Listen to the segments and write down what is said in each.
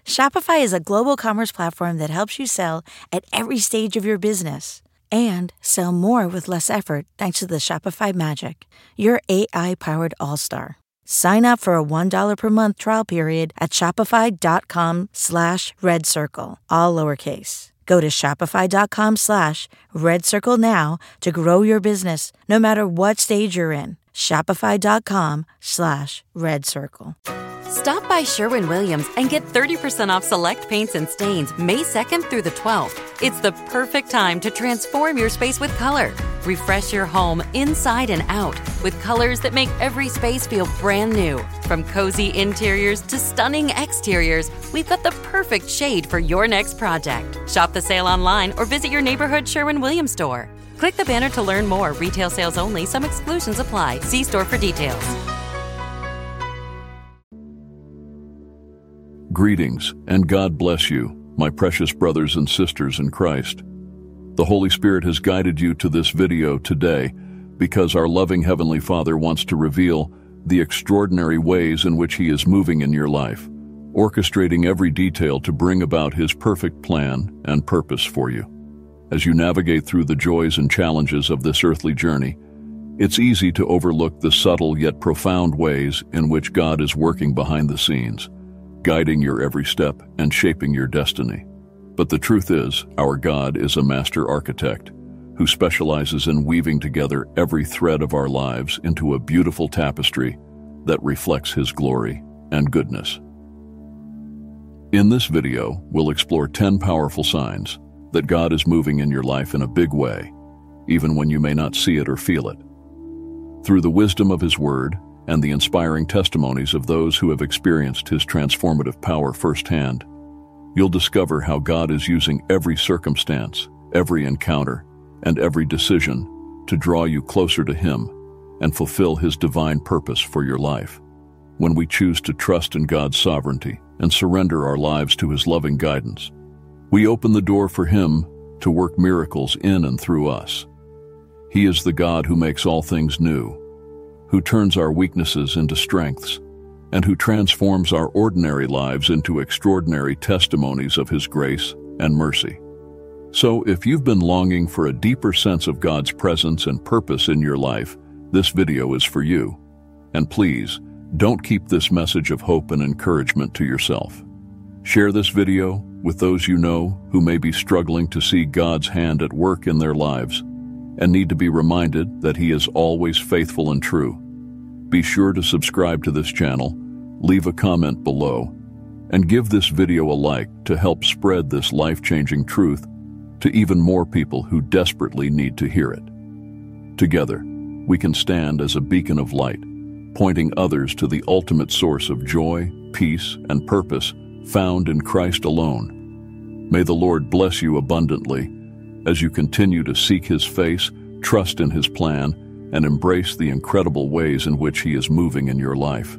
Shopify is a global commerce platform that helps you sell at every stage of your business and sell more with less effort thanks to the Shopify Magic, your AI-powered all-star. Sign up for a $1 per month trial period at shopify.com/redcircle, all lowercase. Go to shopify.com/redcircle now to grow your business no matter what stage you're in. Shopify.com/redcircle. Stop by Sherwin-Williams and get 30% off select paints and stains May 2nd through the 12th. It's the perfect time to transform your space with color. Refresh your home inside and out with colors that make every space feel brand new. From cozy interiors to stunning exteriors, we've got the perfect shade for your next project. Shop the sale online or visit your neighborhood Sherwin-Williams store. Click the banner to learn more. Retail sales only. Some exclusions apply. See store for details. Greetings, and God bless you, my precious brothers and sisters in Christ. The Holy Spirit has guided you to this video today because our loving Heavenly Father wants to reveal the extraordinary ways in which He is moving in your life, orchestrating every detail to bring about His perfect plan and purpose for you. As you navigate through the joys and challenges of this earthly journey, it's easy to overlook the subtle yet profound ways in which God is working behind the scenes, guiding your every step and shaping your destiny. But the truth is, our God is a master architect who specializes in weaving together every thread of our lives into a beautiful tapestry that reflects His glory and goodness. In this video, we'll explore 10 powerful signs that God is moving in your life in a big way, even when you may not see it or feel it. Through the wisdom of His Word and the inspiring testimonies of those who have experienced His transformative power firsthand, you'll discover how God is using every circumstance, every encounter, and every decision to draw you closer to Him and fulfill His divine purpose for your life. When we choose to trust in God's sovereignty and surrender our lives to His loving guidance, we open the door for Him to work miracles in and through us. He is the God who makes all things new, who turns our weaknesses into strengths, and who transforms our ordinary lives into extraordinary testimonies of His grace and mercy. So, if you've been longing for a deeper sense of God's presence and purpose in your life, this video is for you. And please, don't keep this message of hope and encouragement to yourself. Share this video with those you know who may be struggling to see God's hand at work in their lives and need to be reminded that He is always faithful and true. Be sure to subscribe to this channel, leave a comment below, and give this video a like to help spread this life-changing truth to even more people who desperately need to hear it. Together, we can stand as a beacon of light, pointing others to the ultimate source of joy, peace, and purpose found in Christ alone. May the Lord bless you abundantly as you continue to seek His face, trust in His plan, and embrace the incredible ways in which He is moving in your life.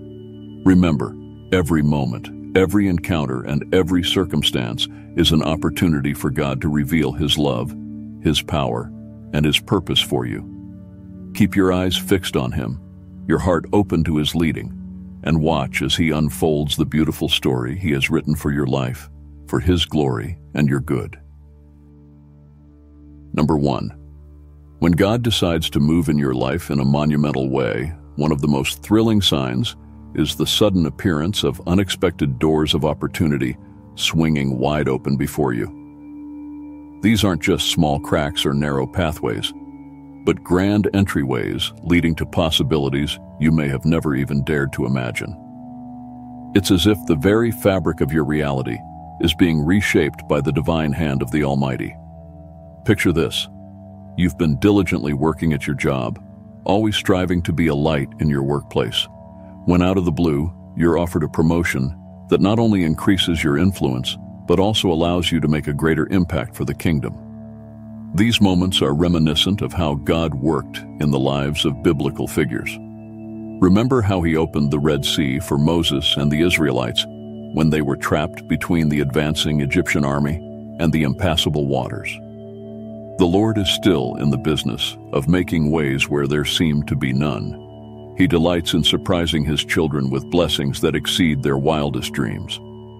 Remember, every moment, every encounter, and every circumstance is an opportunity for God to reveal His love, His power, and His purpose for you. Keep your eyes fixed on Him, your heart open to His leading, and watch as He unfolds the beautiful story He has written for your life, for His glory and your good. Number 1. When God decides to move in your life in a monumental way, one of the most thrilling signs is the sudden appearance of unexpected doors of opportunity swinging wide open before you. These aren't just small cracks or narrow pathways, but grand entryways leading to possibilities you may have never even dared to imagine. It's as if the very fabric of your reality is being reshaped by the divine hand of the Almighty. Picture this. You've been diligently working at your job, always striving to be a light in your workplace. When out of the blue, you're offered a promotion that not only increases your influence, but also allows you to make a greater impact for the kingdom. These moments are reminiscent of how God worked in the lives of biblical figures. Remember how He opened the Red Sea for Moses and the Israelites when they were trapped between the advancing Egyptian army and the impassable waters. The Lord is still in the business of making ways where there seemed to be none. He delights in surprising His children with blessings that exceed their wildest dreams.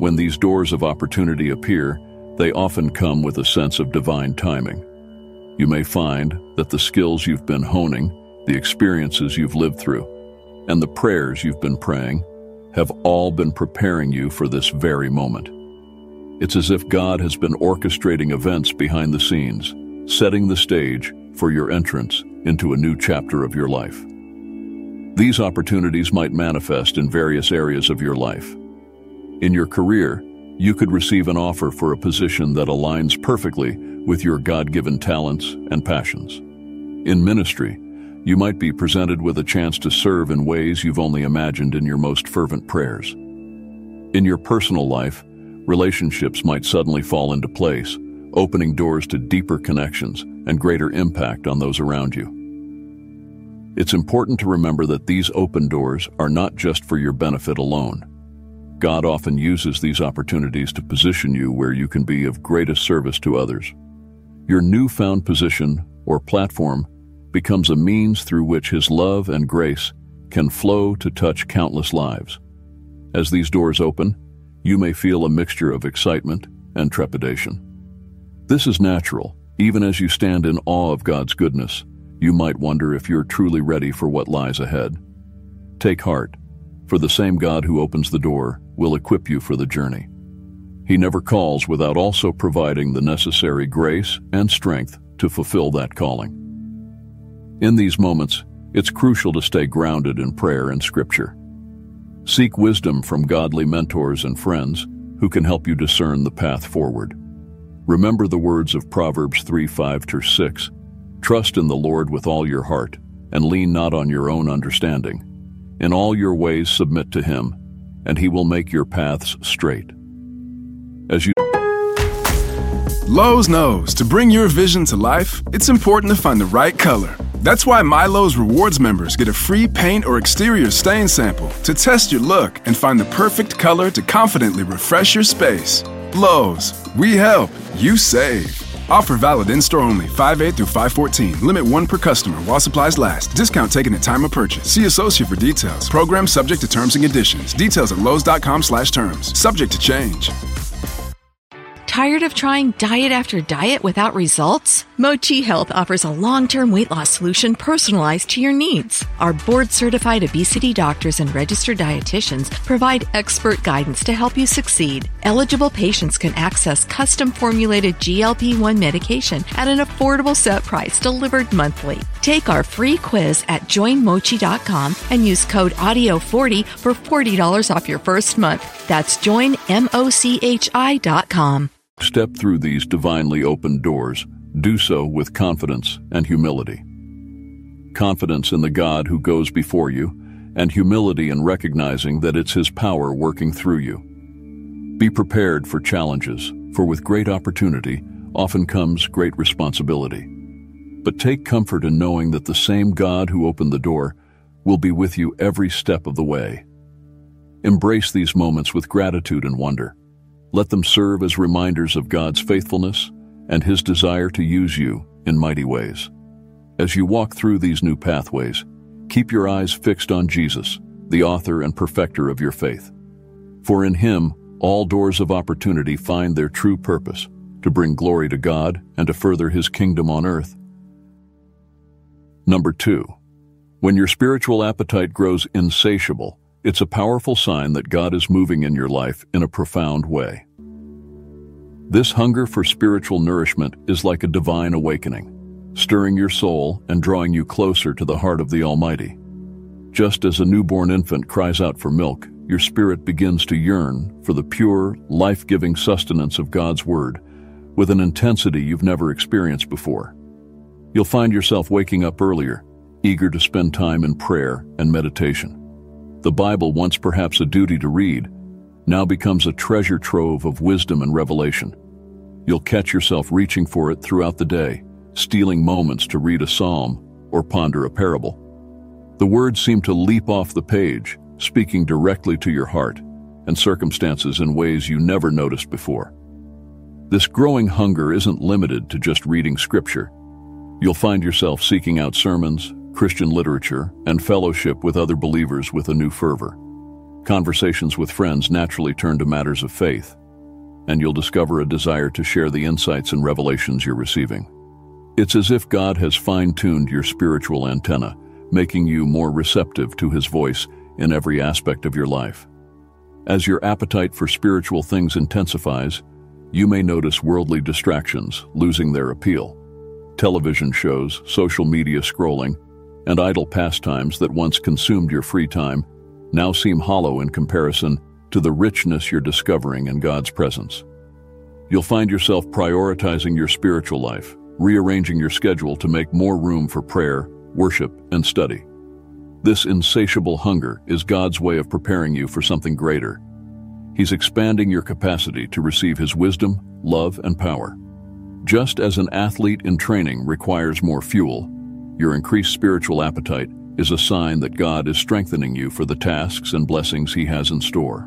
When these doors of opportunity appear, they often come with a sense of divine timing. You may find that the skills you've been honing, the experiences you've lived through, and the prayers you've been praying have all been preparing you for this very moment. It's as if God has been orchestrating events behind the scenes, setting the stage for your entrance into a new chapter of your life. These opportunities might manifest in various areas of your life. In your career, you could receive an offer for a position that aligns perfectly with your God-given talents and passions. In ministry, you might be presented with a chance to serve in ways you've only imagined in your most fervent prayers. In your personal life, relationships might suddenly fall into place, opening doors to deeper connections and greater impact on those around you. It's important to remember that these open doors are not just for your benefit alone. God often uses these opportunities to position you where you can be of greatest service to others. Your newfound position or platform becomes a means through which His love and grace can flow to touch countless lives. As these doors open, you may feel a mixture of excitement and trepidation. This is natural. Even as you stand in awe of God's goodness, you might wonder if you're truly ready for what lies ahead. Take heart, for the same God who opens the door will equip you for the journey. He never calls without also providing the necessary grace and strength to fulfill that calling. In these moments, it's crucial to stay grounded in prayer and Scripture. Seek wisdom from godly mentors and friends who can help you discern the path forward. Remember the words of Proverbs 3:5-6. Trust in the Lord with all your heart, and lean not on your own understanding. In all your ways submit to Him, and He will make your paths straight. Lowe's knows to bring your vision to life, it's important to find the right color. That's why MyLowe's Rewards members get a free paint or exterior stain sample to test your look and find the perfect color to confidently refresh your space. Lowe's, we help, you save. Offer valid in-store only, 5/8 through 5/14. Limit 1 per customer while supplies last. Discount taken at time of purchase. See associate for details. Program subject to terms and conditions. Details at lowes.com/terms. Subject to change. Tired of trying diet after diet without results? Mochi Health offers a long-term weight loss solution personalized to your needs. Our board-certified obesity doctors and registered dietitians provide expert guidance to help you succeed. Eligible patients can access custom-formulated GLP-1 medication at an affordable set price delivered monthly. Take our free quiz at joinmochi.com and use code AUDIO40 for $40 off your first month. That's joinmochi.com. Step through these divinely opened doors. Do so with confidence and humility. Confidence in the God who goes before you, and humility in recognizing that it's His power working through you. Be prepared for challenges, for with great opportunity often comes great responsibility. But take comfort in knowing that the same God who opened the door will be with you every step of the way. Embrace these moments with gratitude and wonder. Let them serve as reminders of God's faithfulness and His desire to use you in mighty ways. As you walk through these new pathways, keep your eyes fixed on Jesus, the author and perfecter of your faith. For in Him, all doors of opportunity find their true purpose, to bring glory to God and to further His kingdom on earth. Number 2, when your spiritual appetite grows insatiable, it's a powerful sign that God is moving in your life in a profound way. This hunger for spiritual nourishment is like a divine awakening, stirring your soul and drawing you closer to the heart of the Almighty. Just as a newborn infant cries out for milk, your spirit begins to yearn for the pure, life-giving sustenance of God's Word with an intensity you've never experienced before. You'll find yourself waking up earlier, eager to spend time in prayer and meditation. The Bible, once perhaps a duty to read, now becomes a treasure trove of wisdom and revelation. You'll catch yourself reaching for it throughout the day, stealing moments to read a psalm or ponder a parable. The words seem to leap off the page, speaking directly to your heart and circumstances in ways you never noticed before. This growing hunger isn't limited to just reading Scripture. You'll find yourself seeking out sermons, Christian literature, and fellowship with other believers with a new fervor. Conversations with friends naturally turn to matters of faith, and you'll discover a desire to share the insights and revelations you're receiving. It's as if God has fine-tuned your spiritual antenna, making you more receptive to His voice in every aspect of your life. As your appetite for spiritual things intensifies, you may notice worldly distractions losing their appeal. Television shows, social media scrolling, and idle pastimes that once consumed your free time now seem hollow in comparison to the richness you're discovering in God's presence. You'll find yourself prioritizing your spiritual life, rearranging your schedule to make more room for prayer, worship, and study. This insatiable hunger is God's way of preparing you for something greater. He's expanding your capacity to receive His wisdom, love, and power. Just as an athlete in training requires more fuel, your increased spiritual appetite is a sign that God is strengthening you for the tasks and blessings He has in store.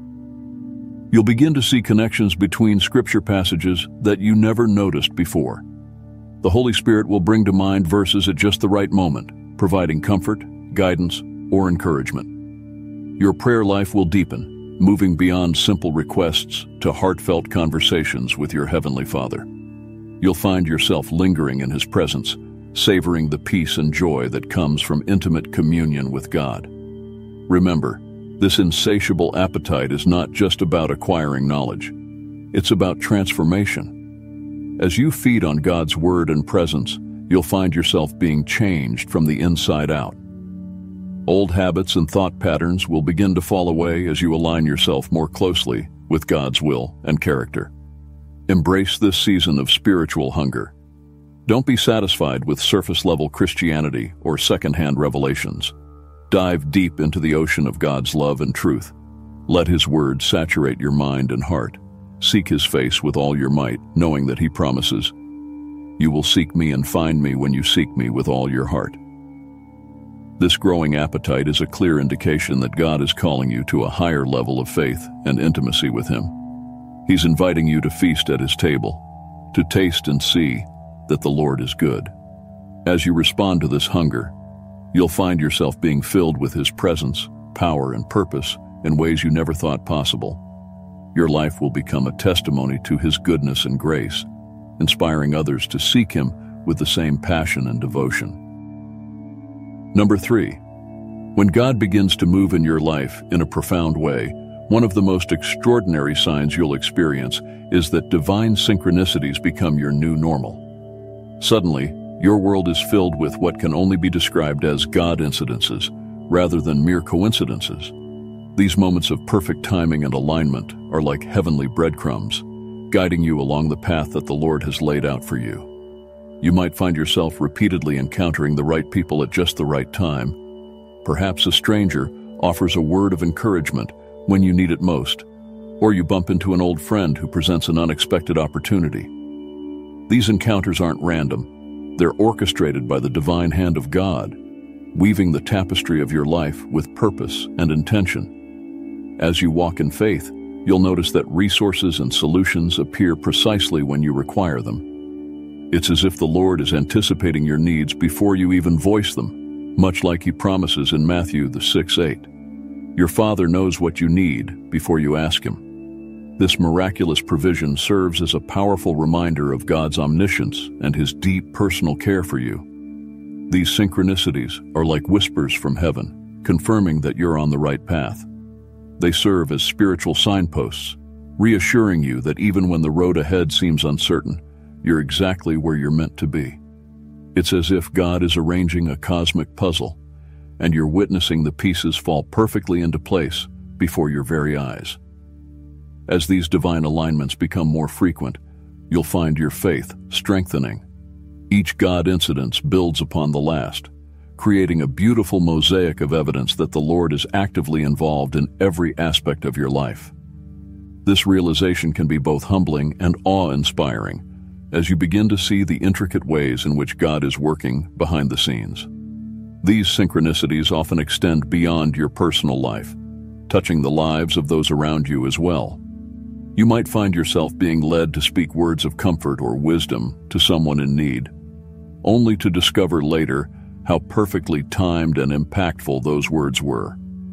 You'll begin to see connections between scripture passages that you never noticed before. The Holy Spirit will bring to mind verses at just the right moment, providing comfort, guidance, or encouragement. Your prayer life will deepen, moving beyond simple requests to heartfelt conversations with your Heavenly Father. You'll find yourself lingering in His presence, savoring the peace and joy that comes from intimate communion with God. Remember, this insatiable appetite is not just about acquiring knowledge. It's about transformation. As you feed on God's Word and presence, you'll find yourself being changed from the inside out. Old habits and thought patterns will begin to fall away as you align yourself more closely with God's will and character. Embrace this season of spiritual hunger. Don't be satisfied with surface-level Christianity or second-hand revelations. Dive deep into the ocean of God's love and truth. Let His Word saturate your mind and heart. Seek His face with all your might, knowing that He promises, "You will seek me and find me when you seek me with all your heart." This growing appetite is a clear indication that God is calling you to a higher level of faith and intimacy with Him. He's inviting you to feast at His table, to taste and see that the Lord is good. As you respond to this hunger, you'll find yourself being filled with His presence, power, and purpose in ways you never thought possible. Your life will become a testimony to His goodness and grace, inspiring others to seek Him with the same passion and devotion. Number 3, when God begins to move in your life in a profound way, one of the most extraordinary signs you'll experience is that divine synchronicities become your new normal. Suddenly, your world is filled with what can only be described as God incidences, rather than mere coincidences. These moments of perfect timing and alignment are like heavenly breadcrumbs, guiding you along the path that the Lord has laid out for you. You might find yourself repeatedly encountering the right people at just the right time. Perhaps a stranger offers a word of encouragement when you need it most, or you bump into an old friend who presents an unexpected opportunity. These encounters aren't random. They're orchestrated by the divine hand of God, weaving the tapestry of your life with purpose and intention. As you walk in faith, you'll notice that resources and solutions appear precisely when you require them. It's as if the Lord is anticipating your needs before you even voice them, much like He promises in Matthew 6:8. Your Father knows what you need before you ask Him. This miraculous provision serves as a powerful reminder of God's omniscience and His deep personal care for you. These synchronicities are like whispers from heaven, confirming that you're on the right path. They serve as spiritual signposts, reassuring you that even when the road ahead seems uncertain, you're exactly where you're meant to be. It's as if God is arranging a cosmic puzzle, and you're witnessing the pieces fall perfectly into place before your very eyes. As these divine alignments become more frequent, you'll find your faith strengthening. Each God incident builds upon the last, creating a beautiful mosaic of evidence that the Lord is actively involved in every aspect of your life. This realization can be both humbling and awe-inspiring as you begin to see the intricate ways in which God is working behind the scenes. These synchronicities often extend beyond your personal life, touching the lives of those around you as well. You might find yourself being led to speak words of comfort or wisdom to someone in need, only to discover later how perfectly timed and impactful those words were.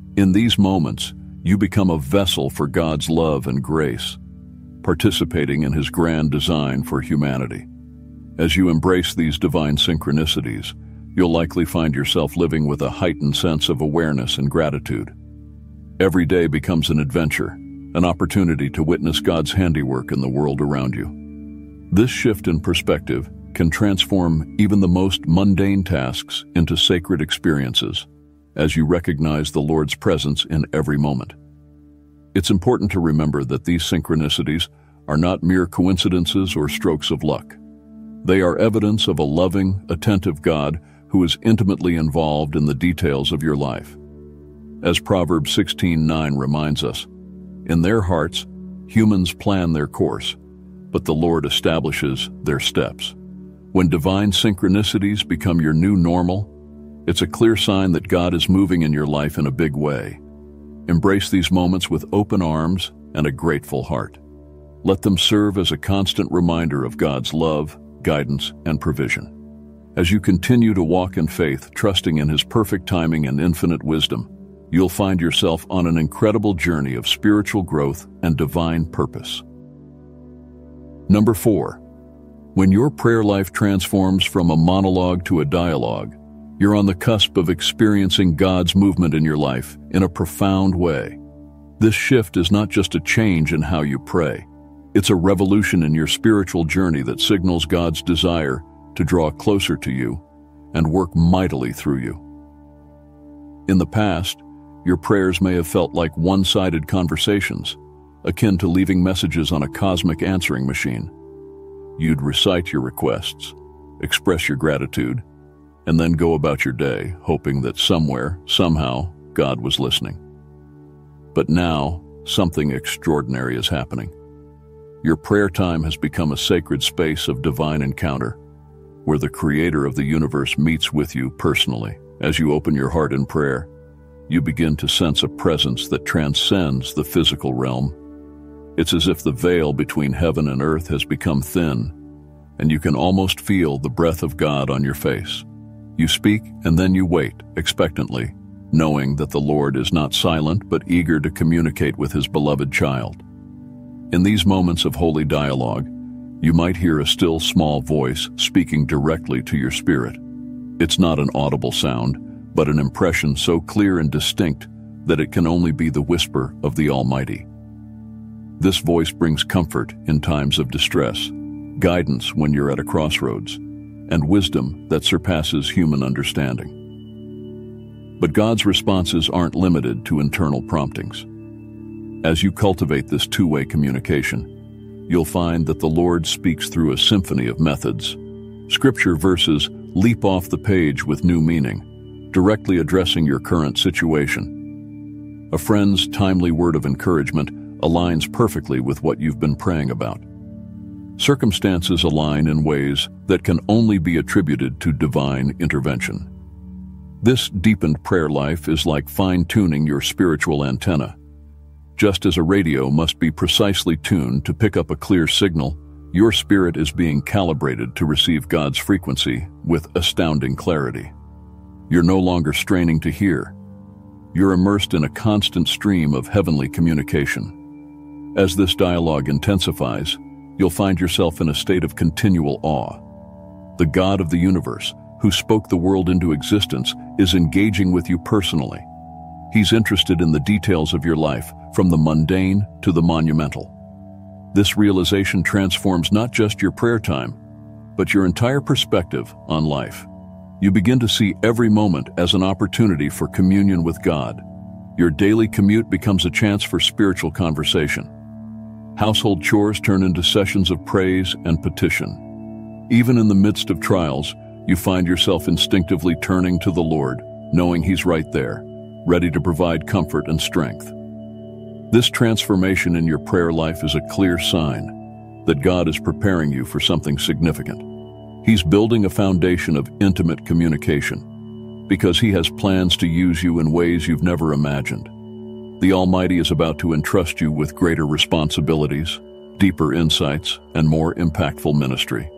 In these moments, you become a vessel for God's love and grace, participating in His grand design for humanity. As you embrace these divine synchronicities, you'll likely find yourself living with a heightened sense of awareness and gratitude. Every day becomes an adventure, an opportunity to witness God's handiwork in the world around you. This shift in perspective can transform even the most mundane tasks into sacred experiences as you recognize the Lord's presence in every moment. It's important to remember that these synchronicities are not mere coincidences or strokes of luck. They are evidence of a loving, attentive God who is intimately involved in the details of your life. As Proverbs 16:9 reminds us, in their hearts, humans plan their course, but the Lord establishes their steps. When divine synchronicities become your new normal, it's a clear sign that God is moving in your life in a big way. Embrace these moments with open arms and a grateful heart. Let them serve as a constant reminder of God's love, guidance, and provision. As you continue to walk in faith, trusting in His perfect timing and infinite wisdom, you'll find yourself on an incredible journey of spiritual growth and divine purpose. Number 4. When your prayer life transforms from a monologue to a dialogue, you're on the cusp of experiencing God's movement in your life in a profound way. This shift is not just a change in how you pray. It's a revolution in your spiritual journey that signals God's desire to draw closer to you and work mightily through you. In the past, your prayers may have felt like one-sided conversations, akin to leaving messages on a cosmic answering machine. You'd recite your requests, express your gratitude, and then go about your day, hoping that somewhere, somehow, God was listening. But now, something extraordinary is happening. Your prayer time has become a sacred space of divine encounter, where the Creator of the universe meets with you personally. As you open your heart in prayer, you begin to sense a presence that transcends the physical realm. It's as if the veil between heaven and earth has become thin, and you can almost feel the breath of God on your face. You speak, and then you wait, expectantly, knowing that the Lord is not silent but eager to communicate with His beloved child. In these moments of holy dialogue, you might hear a still small voice speaking directly to your spirit. It's not an audible sound, but an impression so clear and distinct that it can only be the whisper of the Almighty. This voice brings comfort in times of distress, guidance when you're at a crossroads, and wisdom that surpasses human understanding. But God's responses aren't limited to internal promptings. As you cultivate this two-way communication, you'll find that the Lord speaks through a symphony of methods. Scripture verses leap off the page with new meaning, directly addressing your current situation. A friend's timely word of encouragement aligns perfectly with what you've been praying about. Circumstances align in ways that can only be attributed to divine intervention. This deepened prayer life is like fine-tuning your spiritual antenna. Just as a radio must be precisely tuned to pick up a clear signal, your spirit is being calibrated to receive God's frequency with astounding clarity. You're no longer straining to hear. You're immersed in a constant stream of heavenly communication. As this dialogue intensifies, you'll find yourself in a state of continual awe. The God of the universe, who spoke the world into existence, is engaging with you personally. He's interested in the details of your life, from the mundane to the monumental. This realization transforms not just your prayer time, but your entire perspective on life. You begin to see every moment as an opportunity for communion with God. Your daily commute becomes a chance for spiritual conversation. Household chores turn into sessions of praise and petition. Even in the midst of trials, you find yourself instinctively turning to the Lord, knowing He's right there, ready to provide comfort and strength. This transformation in your prayer life is a clear sign that God is preparing you for something significant. He's building a foundation of intimate communication because He has plans to use you in ways you've never imagined. The Almighty is about to entrust you with greater responsibilities, deeper insights, and more impactful ministry.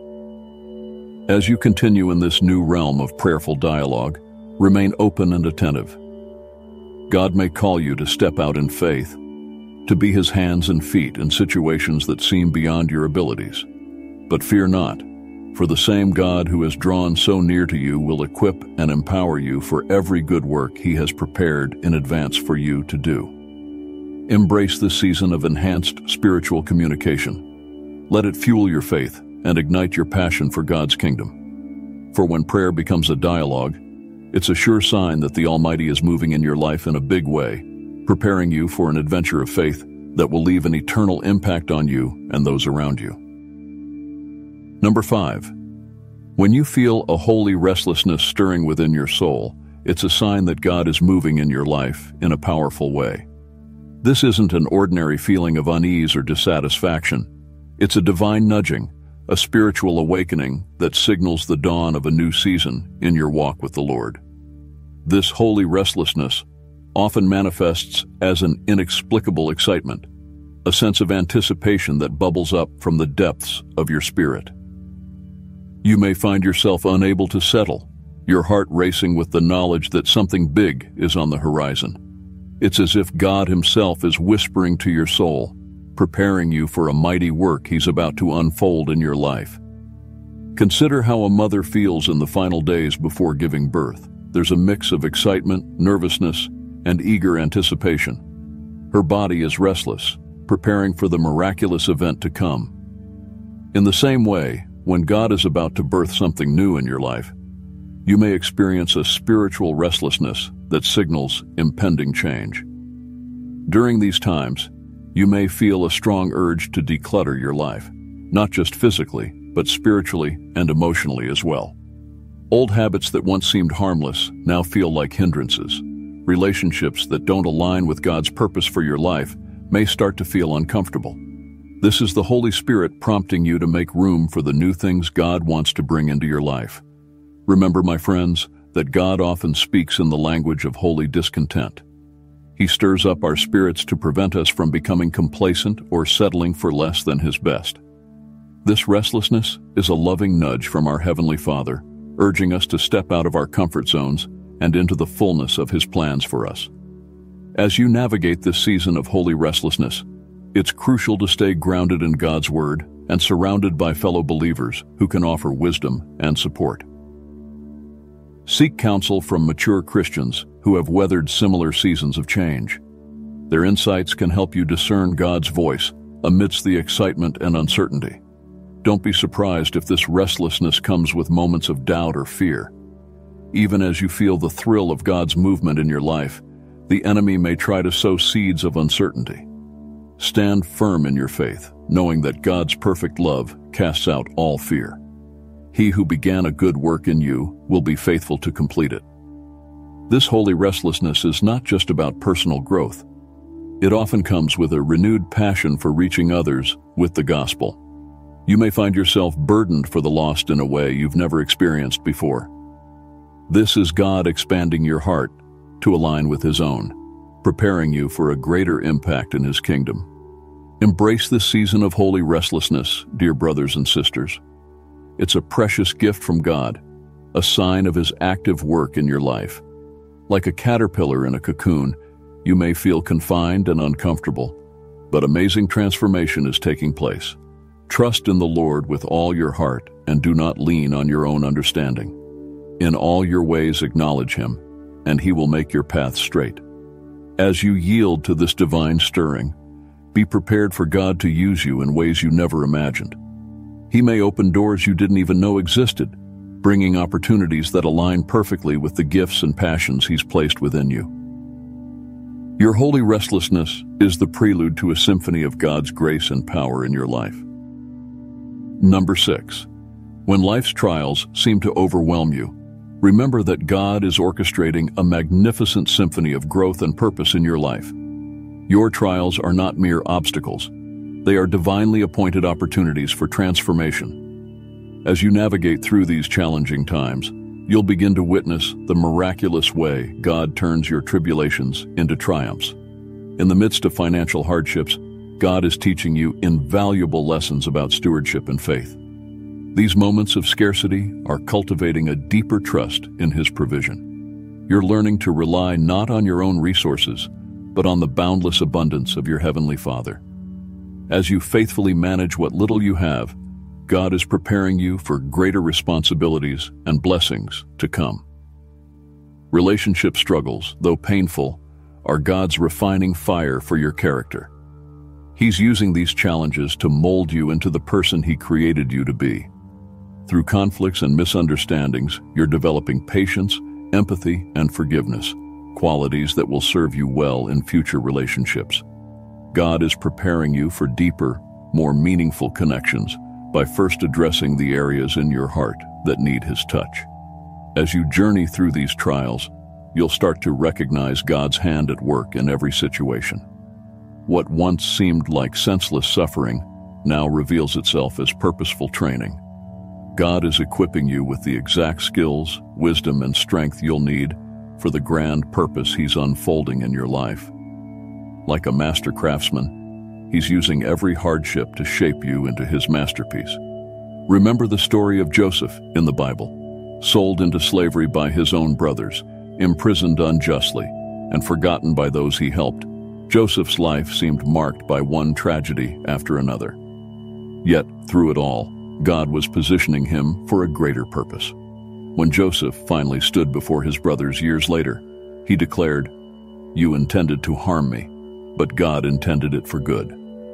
As you continue in this new realm of prayerful dialogue, remain open and attentive. God may call you to step out in faith, to be His hands and feet in situations that seem beyond your abilities. But fear not, for the same God who has drawn so near to you will equip and empower you for every good work He has prepared in advance for you to do. Embrace this season of enhanced spiritual communication. Let it fuel your faith and ignite your passion for God's kingdom. For when prayer becomes a dialogue, it's a sure sign that the Almighty is moving in your life in a big way, preparing you for an adventure of faith that will leave an eternal impact on you and those around you. Number 5. When you feel a holy restlessness stirring within your soul, it's a sign that God is moving in your life in a powerful way. This isn't an ordinary feeling of unease or dissatisfaction. It's a divine nudging, a spiritual awakening that signals the dawn of a new season in your walk with the Lord. This holy restlessness often manifests as an inexplicable excitement, a sense of anticipation that bubbles up from the depths of your spirit. You may find yourself unable to settle, your heart racing with the knowledge that something big is on the horizon. It's as if God Himself is whispering to your soul, preparing you for a mighty work He's about to unfold in your life. Consider how a mother feels in the final days before giving birth. There's a mix of excitement, nervousness, and eager anticipation. Her body is restless, preparing for the miraculous event to come. In the same way, when God is about to birth something new in your life, you may experience a spiritual restlessness that signals impending change. During these times, you may feel a strong urge to declutter your life, not just physically, but spiritually and emotionally as well. Old habits that once seemed harmless now feel like hindrances. Relationships that don't align with God's purpose for your life may start to feel uncomfortable. This is the Holy Spirit prompting you to make room for the new things God wants to bring into your life. Remember, my friends, that God often speaks in the language of holy discontent. He stirs up our spirits to prevent us from becoming complacent or settling for less than His best. This restlessness is a loving nudge from our Heavenly Father, urging us to step out of our comfort zones and into the fullness of His plans for us. As you navigate this season of holy restlessness, it's crucial to stay grounded in God's Word and surrounded by fellow believers who can offer wisdom and support. Seek counsel from mature Christians who have weathered similar seasons of change. Their insights can help you discern God's voice amidst the excitement and uncertainty. Don't be surprised if this restlessness comes with moments of doubt or fear. Even as you feel the thrill of God's movement in your life, the enemy may try to sow seeds of uncertainty. Stand firm in your faith, knowing that God's perfect love casts out all fear. He who began a good work in you will be faithful to complete it. This holy restlessness is not just about personal growth. It often comes with a renewed passion for reaching others with the gospel. You may find yourself burdened for the lost in a way you've never experienced before. This is God expanding your heart to align with His own, preparing you for a greater impact in His kingdom. Embrace this season of holy restlessness, dear brothers and sisters. It's a precious gift from God, a sign of His active work in your life. Like a caterpillar in a cocoon, you may feel confined and uncomfortable, but amazing transformation is taking place. Trust in the Lord with all your heart and do not lean on your own understanding. In all your ways acknowledge Him, and He will make your path straight. As you yield to this divine stirring, be prepared for God to use you in ways you never imagined. He may open doors you didn't even know existed, bringing opportunities that align perfectly with the gifts and passions He's placed within you. Your holy restlessness is the prelude to a symphony of God's grace and power in your life. Number 6. When life's trials seem to overwhelm you, remember that God is orchestrating a magnificent symphony of growth and purpose in your life. Your trials are not mere obstacles. They are divinely appointed opportunities for transformation. As you navigate through these challenging times, you'll begin to witness the miraculous way God turns your tribulations into triumphs. In the midst of financial hardships, God is teaching you invaluable lessons about stewardship and faith. These moments of scarcity are cultivating a deeper trust in His provision. You're learning to rely not on your own resources, but on the boundless abundance of your Heavenly Father. As you faithfully manage what little you have, God is preparing you for greater responsibilities and blessings to come. Relationship struggles, though painful, are God's refining fire for your character. He's using these challenges to mold you into the person He created you to be. Through conflicts and misunderstandings, you're developing patience, empathy, and forgiveness, qualities that will serve you well in future relationships. God is preparing you for deeper, more meaningful connections by first addressing the areas in your heart that need His touch. As you journey through these trials, you'll start to recognize God's hand at work in every situation. What once seemed like senseless suffering now reveals itself as purposeful training. God is equipping you with the exact skills, wisdom, and strength you'll need for the grand purpose He's unfolding in your life. Like a master craftsman, He's using every hardship to shape you into His masterpiece. Remember the story of Joseph in the Bible, sold into slavery by his own brothers, imprisoned unjustly, and forgotten by those he helped. Joseph's life seemed marked by one tragedy after another. Yet, through it all, God was positioning him for a greater purpose. When Joseph finally stood before his brothers years later, he declared, "You intended to harm me, but God intended it for good."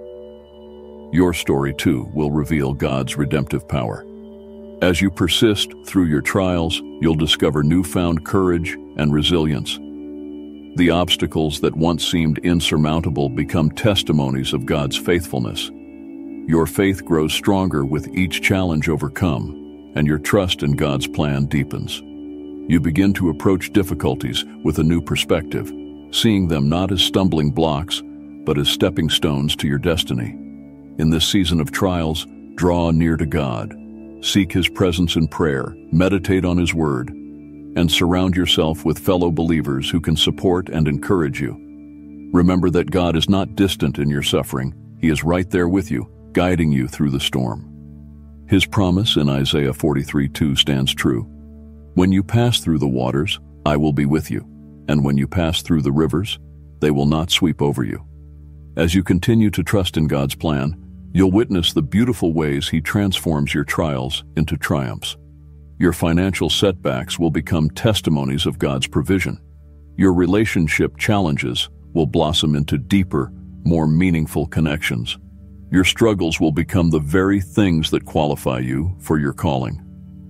Your story, too, will reveal God's redemptive power. As you persist through your trials, you'll discover newfound courage and resilience. The obstacles that once seemed insurmountable become testimonies of God's faithfulness. Your faith grows stronger with each challenge overcome, and your trust in God's plan deepens. You begin to approach difficulties with a new perspective, seeing them not as stumbling blocks, but as stepping stones to your destiny. In this season of trials, draw near to God. Seek His presence in prayer, meditate on His Word, and surround yourself with fellow believers who can support and encourage you. Remember that God is not distant in your suffering. He is right there with you, guiding you through the storm. His promise in Isaiah 43:2 stands true. When you pass through the waters, I will be with you, and when you pass through the rivers, they will not sweep over you. As you continue to trust in God's plan, you'll witness the beautiful ways He transforms your trials into triumphs. Your financial setbacks will become testimonies of God's provision. Your relationship challenges will blossom into deeper, more meaningful connections. Your struggles will become the very things that qualify you for your calling.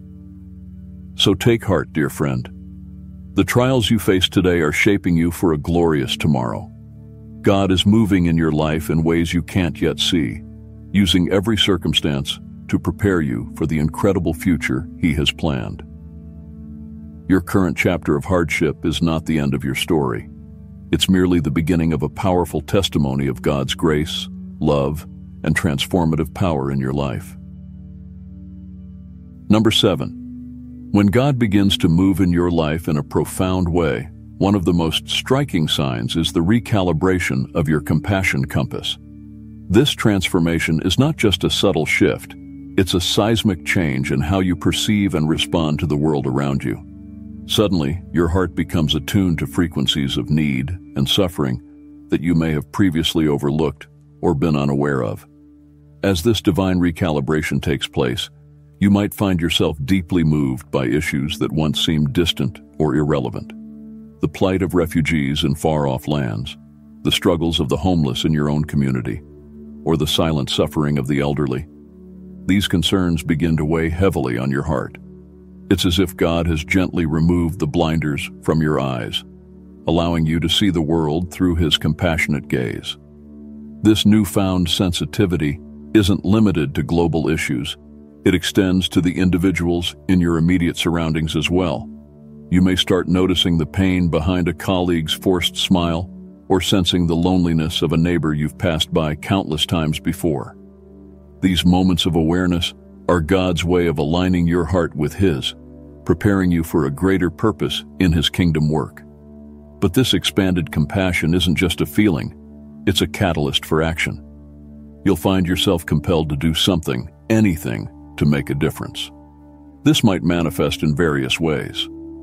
So take heart, dear friend. The trials you face today are shaping you for a glorious tomorrow. God is moving in your life in ways you can't yet see, using every circumstance to prepare you for the incredible future He has planned. Your current chapter of hardship is not the end of your story. It's merely the beginning of a powerful testimony of God's grace, love, and transformative power in your life. Number 7. When God begins to move in your life in a profound way, one of the most striking signs is the recalibration of your compassion compass. This transformation is not just a subtle shift, it's a seismic change in how you perceive and respond to the world around you. Suddenly, your heart becomes attuned to frequencies of need and suffering that you may have previously overlooked or been unaware of. As this divine recalibration takes place, you might find yourself deeply moved by issues that once seemed distant or irrelevant. The plight of refugees in far-off lands, the struggles of the homeless in your own community, or the silent suffering of the elderly. These concerns begin to weigh heavily on your heart. It's as if God has gently removed the blinders from your eyes, allowing you to see the world through His compassionate gaze. This newfound sensitivity isn't limited to global issues. It extends to the individuals in your immediate surroundings as well. You may start noticing the pain behind a colleague's forced smile, or sensing the loneliness of a neighbor you've passed by countless times before. These moments of awareness are God's way of aligning your heart with His, preparing you for a greater purpose in His kingdom work. But this expanded compassion isn't just a feeling, it's a catalyst for action. You'll find yourself compelled to do something, anything, to make a difference. This might manifest in various ways.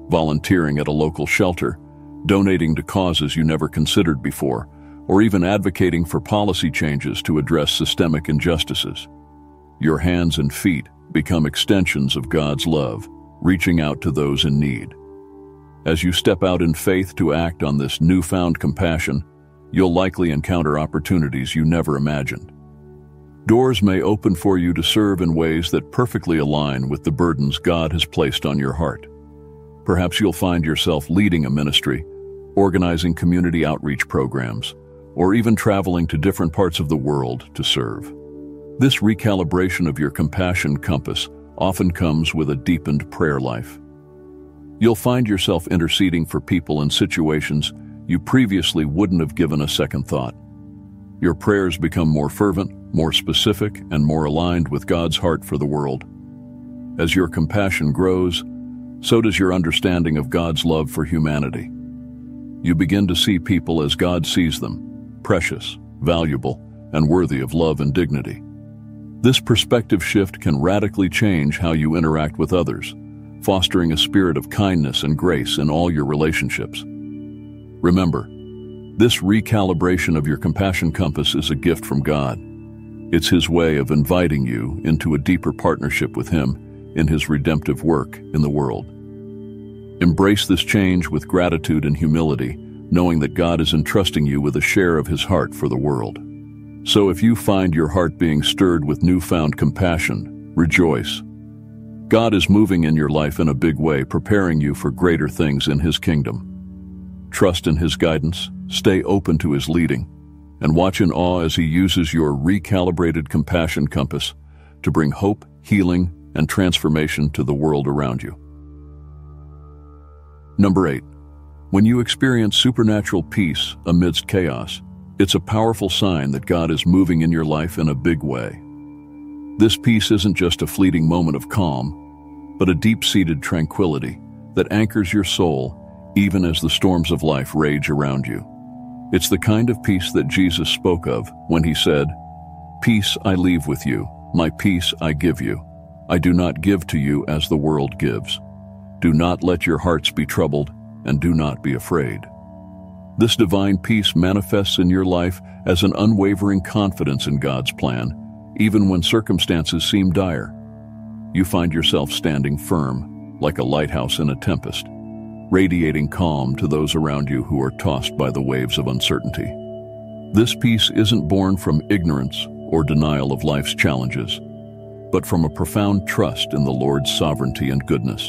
volunteering at a local shelter, donating to causes you never considered before, or even advocating for policy changes to address systemic injustices. Your hands and feet become extensions of God's love, reaching out to those in need. As you step out in faith to act on this newfound compassion, you'll likely encounter opportunities you never imagined. Doors may open for you to serve in ways that perfectly align with the burdens God has placed on your heart. Perhaps you'll find yourself leading a ministry, organizing community outreach programs, or even traveling to different parts of the world to serve. This recalibration of your compassion compass often comes with a deepened prayer life. You'll find yourself interceding for people in situations you previously wouldn't have given a second thought. Your prayers become more fervent, more specific, and more aligned with God's heart for the world. As your compassion grows, so does your understanding of God's love for humanity. You begin to see people as God sees them, precious, valuable, and worthy of love and dignity. This perspective shift can radically change how you interact with others, fostering a spirit of kindness and grace in all your relationships. Remember, this recalibration of your compassion compass is a gift from God. It's His way of inviting you into a deeper partnership with Him in His redemptive work in the world. Embrace this change with gratitude and humility, knowing that God is entrusting you with a share of His heart for the world. So if you find your heart being stirred with newfound compassion, rejoice. God is moving in your life in a big way, preparing you for greater things in His kingdom. Trust in His guidance, stay open to His leading, and watch in awe as He uses your recalibrated compassion compass to bring hope, healing, and transformation to the world around you. Number 8. When you experience supernatural peace amidst chaos, it's a powerful sign that God is moving in your life in a big way. This peace isn't just a fleeting moment of calm, but a deep-seated tranquility that anchors your soul even as the storms of life rage around you. It's the kind of peace that Jesus spoke of when He said, "Peace I leave with you, my peace I give you. I do not give to you as the world gives. Do not let your hearts be troubled, and do not be afraid." This divine peace manifests in your life as an unwavering confidence in God's plan, even when circumstances seem dire. You find yourself standing firm, like a lighthouse in a tempest, radiating calm to those around you who are tossed by the waves of uncertainty. This peace isn't born from ignorance or denial of life's challenges, but from a profound trust in the Lord's sovereignty and goodness.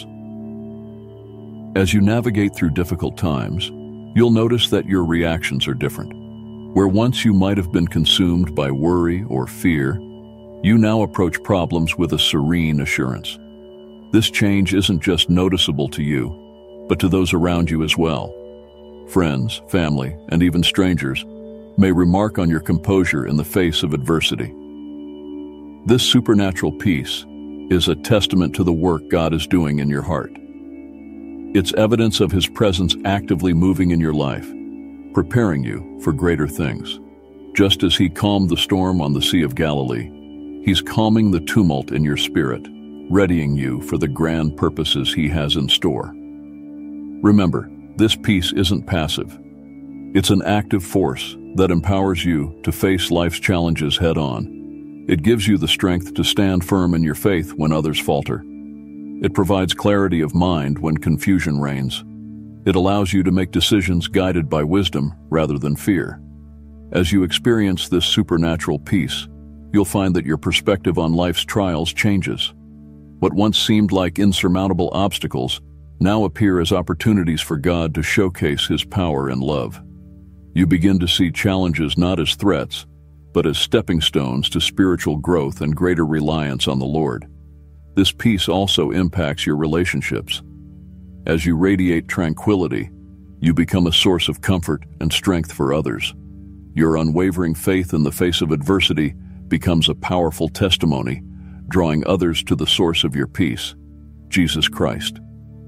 As you navigate through difficult times, you'll notice that your reactions are different. Where once you might have been consumed by worry or fear, you now approach problems with a serene assurance. This change isn't just noticeable to you, but to those around you as well. Friends, family, and even strangers may remark on your composure in the face of adversity. This supernatural peace is a testament to the work God is doing in your heart. It's evidence of His presence actively moving in your life, preparing you for greater things. Just as He calmed the storm on the Sea of Galilee, He's calming the tumult in your spirit, readying you for the grand purposes He has in store. Remember, this peace isn't passive. It's an active force that empowers you to face life's challenges head-on. It gives you the strength to stand firm in your faith when others falter. It provides clarity of mind when confusion reigns. It allows you to make decisions guided by wisdom rather than fear. As you experience this supernatural peace, you'll find that your perspective on life's trials changes. What once seemed like insurmountable obstacles now appear as opportunities for God to showcase His power and love. You begin to see challenges not as threats, but as stepping stones to spiritual growth and greater reliance on the Lord. This peace also impacts your relationships. As you radiate tranquility, you become a source of comfort and strength for others. Your unwavering faith in the face of adversity becomes a powerful testimony, drawing others to the source of your peace, Jesus Christ.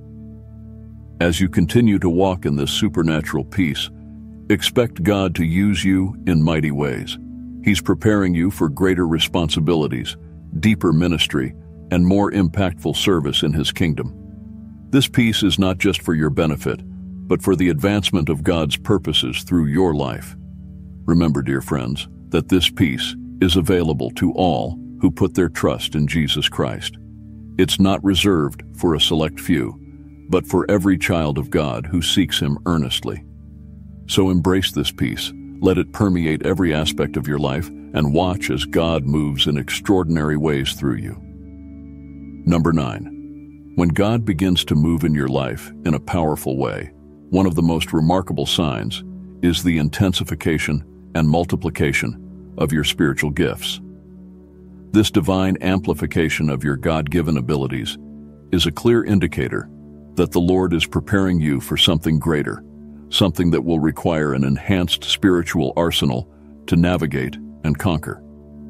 As you continue to walk in this supernatural peace, expect God to use you in mighty ways. He's preparing you for greater responsibilities, deeper ministry, and more impactful service in His kingdom. This peace is not just for your benefit, but for the advancement of God's purposes through your life. Remember, dear friends, that this peace is available to all who put their trust in Jesus Christ. It's not reserved for a select few, but for every child of God who seeks Him earnestly. So embrace this peace, let it permeate every aspect of your life, and watch as God moves in extraordinary ways through you. Number 9. When God begins to move in your life in a powerful way, one of the most remarkable signs is the intensification and multiplication of your spiritual gifts. This divine amplification of your God-given abilities is a clear indicator that the Lord is preparing you for something greater, something that will require an enhanced spiritual arsenal to navigate and conquer.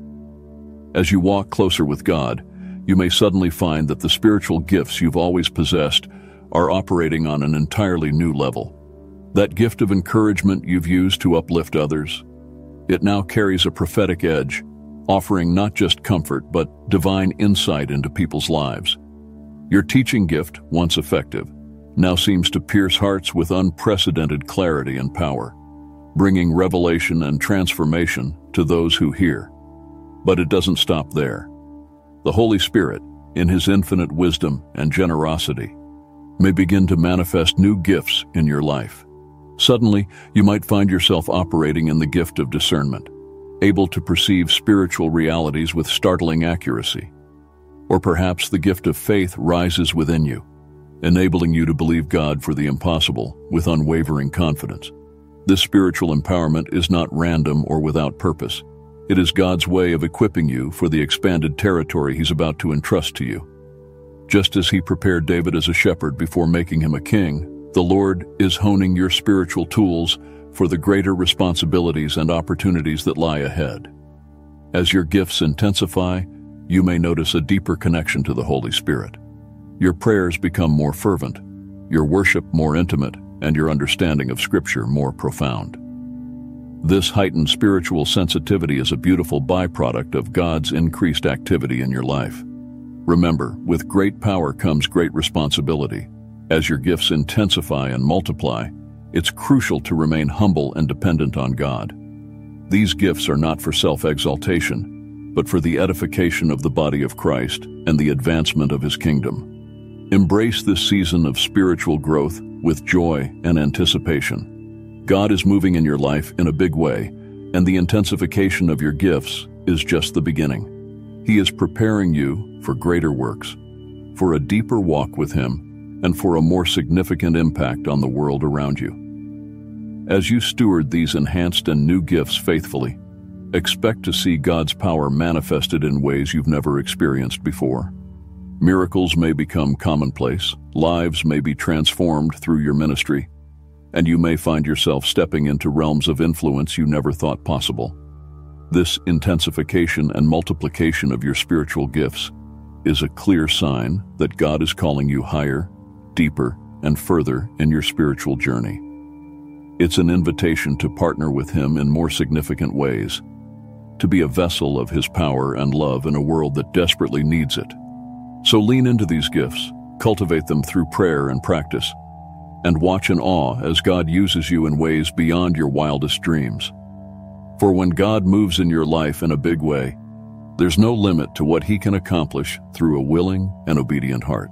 As you walk closer with God, you may suddenly find that the spiritual gifts you've always possessed are operating on an entirely new level. That gift of encouragement you've used to uplift others, it now carries a prophetic edge, offering not just comfort but divine insight into people's lives. Your teaching gift, once effective, now seems to pierce hearts with unprecedented clarity and power, bringing revelation and transformation to those who hear. But it doesn't stop there. The Holy Spirit, in His infinite wisdom and generosity, may begin to manifest new gifts in your life. Suddenly, you might find yourself operating in the gift of discernment, able to perceive spiritual realities with startling accuracy. Or perhaps the gift of faith rises within you, enabling you to believe God for the impossible with unwavering confidence. This spiritual empowerment is not random or without purpose. It is God's way of equipping you for the expanded territory He's about to entrust to you. Just as He prepared David as a shepherd before making him a king, the Lord is honing your spiritual tools for the greater responsibilities and opportunities that lie ahead. As your gifts intensify, you may notice a deeper connection to the Holy Spirit. Your prayers become more fervent, your worship more intimate, and your understanding of Scripture more profound. This heightened spiritual sensitivity is a beautiful byproduct of God's increased activity in your life. Remember, with great power comes great responsibility. As your gifts intensify and multiply, it's crucial to remain humble and dependent on God. These gifts are not for self-exaltation, but for the edification of the body of Christ and the advancement of His kingdom. Embrace this season of spiritual growth with joy and anticipation. God is moving in your life in a big way, and the intensification of your gifts is just the beginning. He is preparing you for greater works, for a deeper walk with Him, and for a more significant impact on the world around you. As you steward these enhanced and new gifts faithfully, expect to see God's power manifested in ways you've never experienced before. Miracles may become commonplace, lives may be transformed through your ministry, and you may find yourself stepping into realms of influence you never thought possible. This intensification and multiplication of your spiritual gifts is a clear sign that God is calling you higher, deeper, and further in your spiritual journey. It's an invitation to partner with Him in more significant ways, to be a vessel of His power and love in a world that desperately needs it. So lean into these gifts, cultivate them through prayer and practice, and watch in awe as God uses you in ways beyond your wildest dreams. For when God moves in your life in a big way, there's no limit to what He can accomplish through a willing and obedient heart.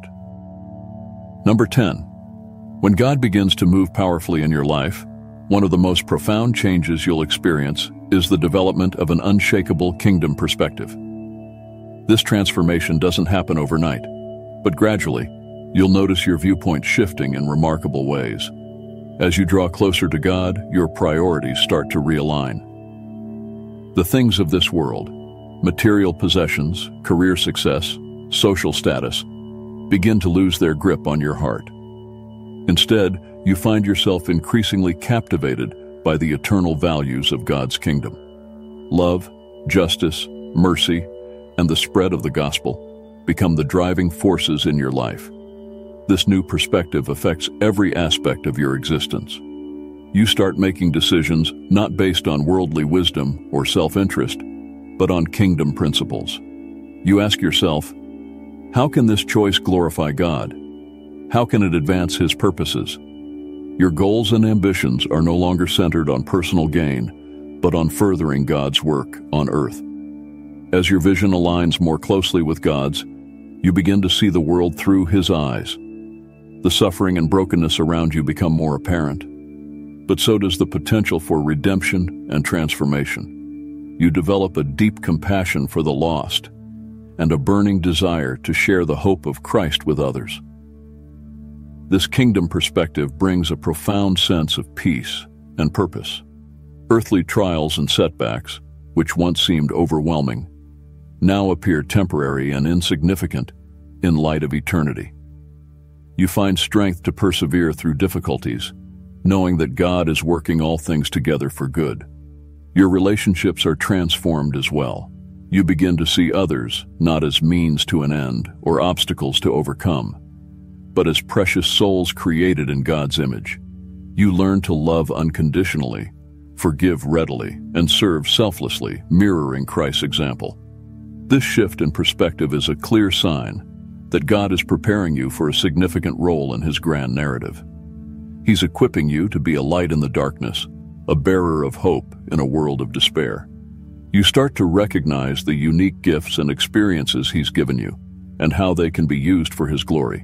Number 10. When God begins to move powerfully in your life, one of the most profound changes you'll experience is the development of an unshakable kingdom perspective. This transformation doesn't happen overnight, but gradually, you'll notice your viewpoint shifting in remarkable ways. As you draw closer to God, your priorities start to realign. The things of this world, material possessions, career success, social status, begin to lose their grip on your heart. Instead, you find yourself increasingly captivated by the eternal values of God's kingdom. Love, justice, mercy, and the spread of the gospel become the driving forces in your life. This new perspective affects every aspect of your existence. You start making decisions not based on worldly wisdom or self-interest, but on kingdom principles. You ask yourself, how can this choice glorify God? How can it advance His purposes? Your goals and ambitions are no longer centered on personal gain, but on furthering God's work on earth. As your vision aligns more closely with God's, you begin to see the world through His eyes. The suffering and brokenness around you become more apparent, but so does the potential for redemption and transformation. You develop a deep compassion for the lost and a burning desire to share the hope of Christ with others. This kingdom perspective brings a profound sense of peace and purpose. Earthly trials and setbacks, which once seemed overwhelming, now appear temporary and insignificant in light of eternity. You find strength to persevere through difficulties, knowing that God is working all things together for good. Your relationships are transformed as well. You begin to see others not as means to an end or obstacles to overcome, but as precious souls created in God's image. You learn to love unconditionally, forgive readily, and serve selflessly, mirroring Christ's example. This shift in perspective is a clear sign that God is preparing you for a significant role in His grand narrative. He's equipping you to be a light in the darkness, a bearer of hope in a world of despair. You start to recognize the unique gifts and experiences He's given you, and how they can be used for His glory.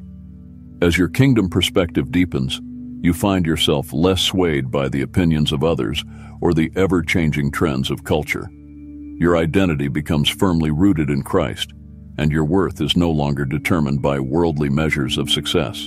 As your kingdom perspective deepens, you find yourself less swayed by the opinions of others or the ever-changing trends of culture. Your identity becomes firmly rooted in Christ, and your worth is no longer determined by worldly measures of success.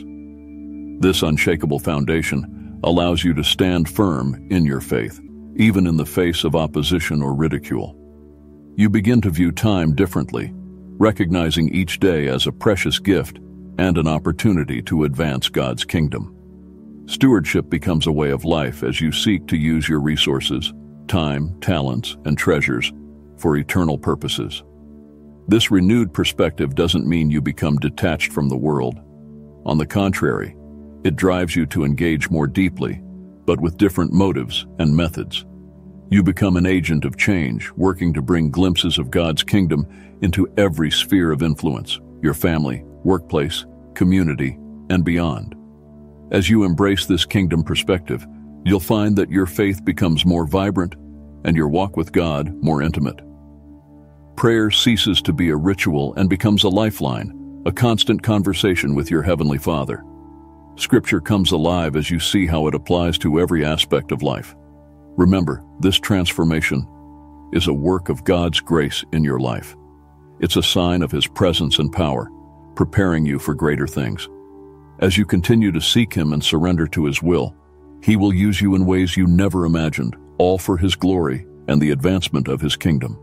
This unshakable foundation allows you to stand firm in your faith, even in the face of opposition or ridicule. You begin to view time differently, recognizing each day as a precious gift and an opportunity to advance God's kingdom. Stewardship becomes a way of life as you seek to use your resources, time, talents, and treasures for eternal purposes. This renewed perspective doesn't mean you become detached from the world. On the contrary, it drives you to engage more deeply, but with different motives and methods. You become an agent of change, working to bring glimpses of God's kingdom into every sphere of influence: your family, workplace, community, and beyond. As you embrace this kingdom perspective, you'll find that your faith becomes more vibrant and your walk with God more intimate. Prayer ceases to be a ritual and becomes a lifeline, a constant conversation with your Heavenly Father. Scripture comes alive as you see how it applies to every aspect of life. Remember, this transformation is a work of God's grace in your life. It's a sign of His presence and power, preparing you for greater things. As you continue to seek Him and surrender to His will, He will use you in ways you never imagined, all for His glory and the advancement of His kingdom.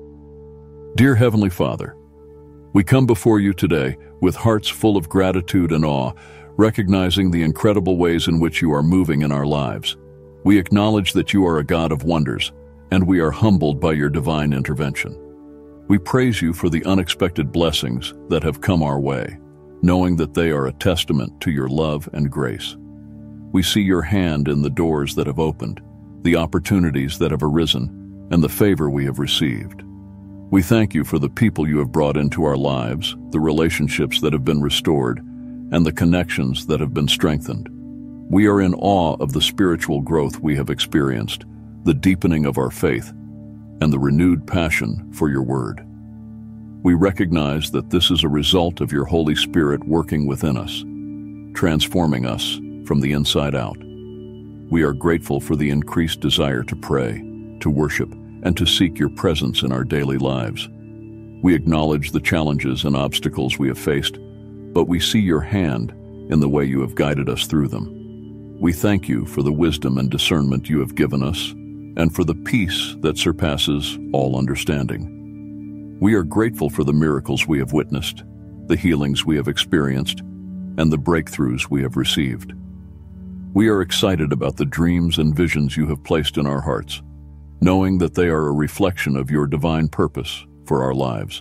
Dear Heavenly Father, we come before you today with hearts full of gratitude and awe, recognizing the incredible ways in which you are moving in our lives. We acknowledge that you are a God of wonders, and we are humbled by your divine intervention. We praise you for the unexpected blessings that have come our way, knowing that they are a testament to your love and grace. We see your hand in the doors that have opened, the opportunities that have arisen, and the favor we have received. We thank you for the people you have brought into our lives, the relationships that have been restored, and the connections that have been strengthened. We are in awe of the spiritual growth we have experienced, the deepening of our faith, and the renewed passion for your word. We recognize that this is a result of your Holy Spirit working within us, transforming us from the inside out. We are grateful for the increased desire to pray, to worship, and to seek your presence in our daily lives. We acknowledge the challenges and obstacles we have faced, but we see your hand in the way you have guided us through them. We thank you for the wisdom and discernment you have given us, and for the peace that surpasses all understanding. We are grateful for the miracles we have witnessed, the healings we have experienced, and the breakthroughs we have received. We are excited about the dreams and visions you have placed in our hearts, knowing that they are a reflection of your divine purpose for our lives.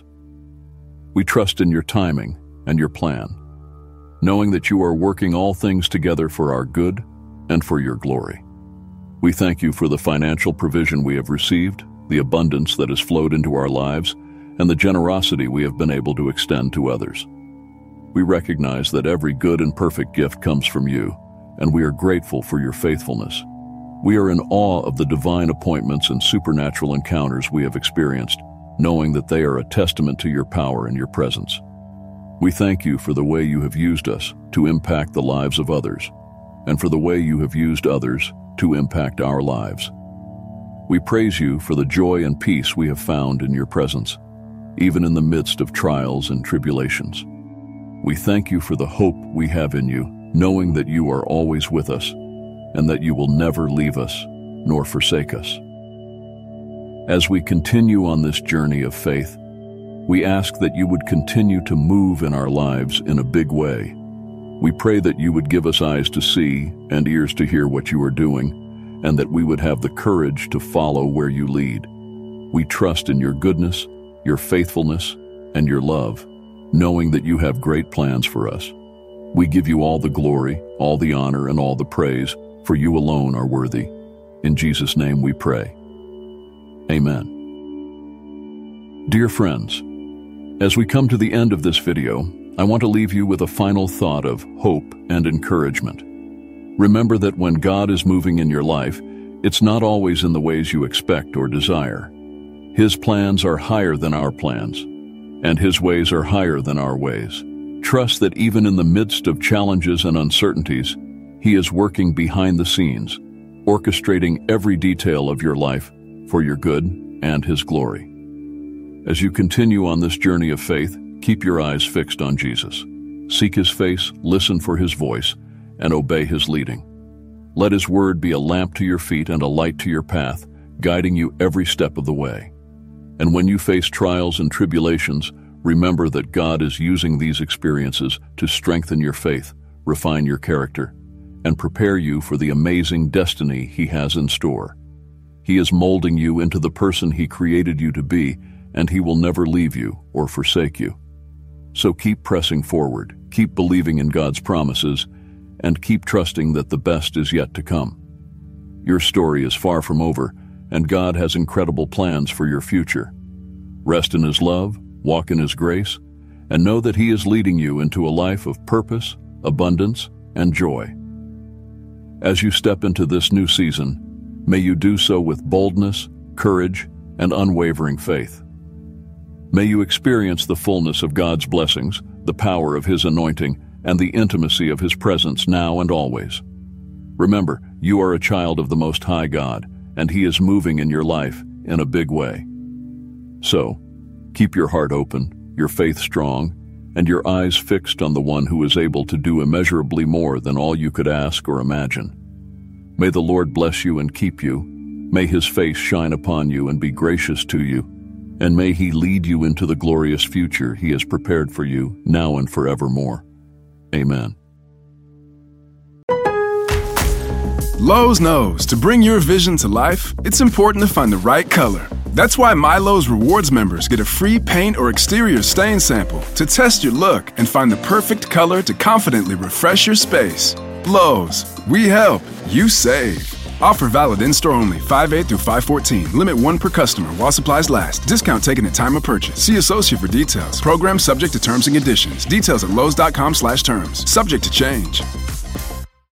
We trust in your timing and your plan, knowing that you are working all things together for our good and for your glory. We thank you for the financial provision we have received, the abundance that has flowed into our lives, and the generosity we have been able to extend to others. we recognize that every good and perfect gift comes from you, and we are grateful for your faithfulness. We are in awe of the divine appointments and supernatural encounters we have experienced, knowing that they are a testament to your power and your presence. We thank you for the way you have used us to impact the lives of others, and for the way you have used others to impact our lives. We praise you for the joy and peace we have found in your presence, even in the midst of trials and tribulations. We thank you for the hope we have in you, knowing that you are always with us, and that you will never leave us nor forsake us. As we continue on this journey of faith, we ask that you would continue to move in our lives in a big way. We pray that you would give us eyes to see and ears to hear what you are doing, and that we would have the courage to follow where you lead. We trust in your goodness, your faithfulness, and your love, knowing that you have great plans for us. We give you all the glory, all the honor, and all the praise, for you alone are worthy. In Jesus' name we pray. Amen. Dear friends, as we come to the end of this video, I want to leave you with a final thought of hope and encouragement. Remember that when God is moving in your life, it's not always in the ways you expect or desire. His plans are higher than our plans, and His ways are higher than our ways. Trust that even in the midst of challenges and uncertainties, He is working behind the scenes, orchestrating every detail of your life for your good and His glory. As you continue on this journey of faith, keep your eyes fixed on Jesus. Seek His face, listen for His voice, and obey His leading. Let His word be a lamp to your feet and a light to your path, guiding you every step of the way. And when you face trials and tribulations, remember that God is using these experiences to strengthen your faith, refine your character, and prepare you for the amazing destiny He has in store. He is molding you into the person He created you to be, and He will never leave you or forsake you. So keep pressing forward, keep believing in God's promises, and keep trusting that the best is yet to come. Your story is far from over, and God has incredible plans for your future. Rest in His love, walk in His grace, and know that He is leading you into a life of purpose, abundance, and joy. As you step into this new season, may you do so with boldness, courage, and unwavering faith. May you experience the fullness of God's blessings, the power of His anointing, and the intimacy of His presence now and always. Remember, you are a child of the Most High God, and He is moving in your life in a big way. So, keep your heart open, your faith strong, and your eyes fixed on the one who is able to do immeasurably more than all you could ask or imagine. May the Lord bless you and keep you. May His face shine upon you and be gracious to you. And may He lead you into the glorious future He has prepared for you now and forevermore. Amen. Lowe's knows to bring your vision to life, it's important to find the right color. That's why MyLowe's Rewards members get a free paint or exterior stain sample to test your look and find the perfect color to confidently refresh your space. Lowe's, we help, you save. Offer valid in-store only 5/8 through 5/14. Limit 1 per customer while supplies last. Discount taken at time of purchase. See associate for details. Program subject to terms and conditions. Details at lowes.com/terms. Subject to change.